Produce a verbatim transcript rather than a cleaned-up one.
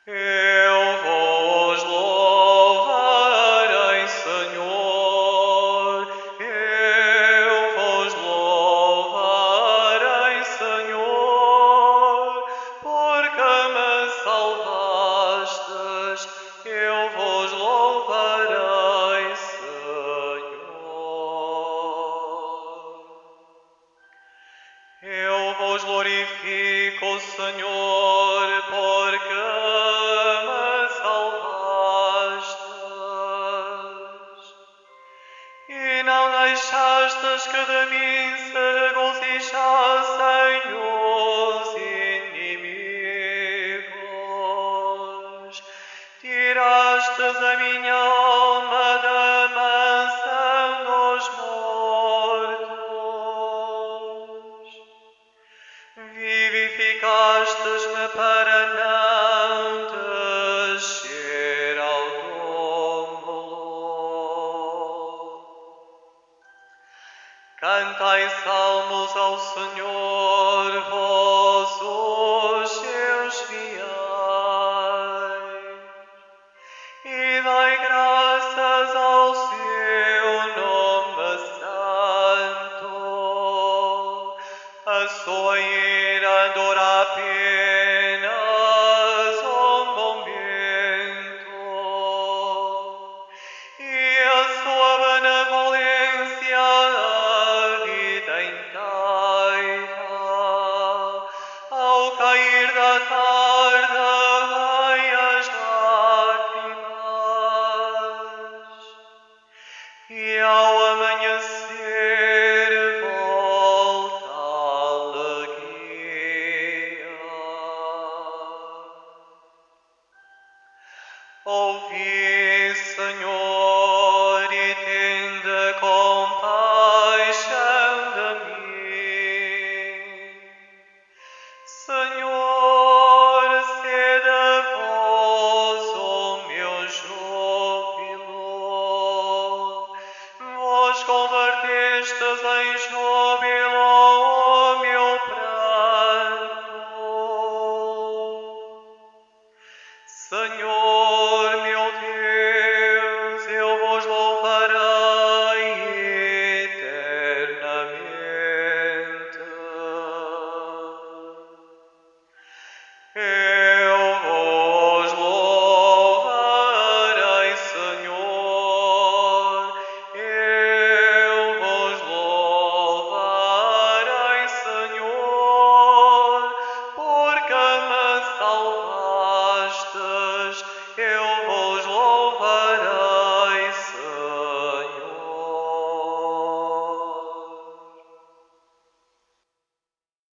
Eu vos louvarei, Senhor. Eu vos louvarei, Senhor, porque me salvastes. Eu vos louvarei, Senhor. Eu vos glorifico, Senhor, porque me salvastes e não deixastes que de mim se regozijassem os inimigos. Tirastes a minha alma da mansão dos mortos. Vivificastes-me para não descer ao túmulo. Cantai salmos ao Senhor, vós os seus fiéis, e dai graças ao seu nome santo. A sua ira dura apenas um momento, e a sua benevolência a vida inteira. Ao cair da tarde vêm as lágrimas, e ao amanhecer volta a alegria. Ouvi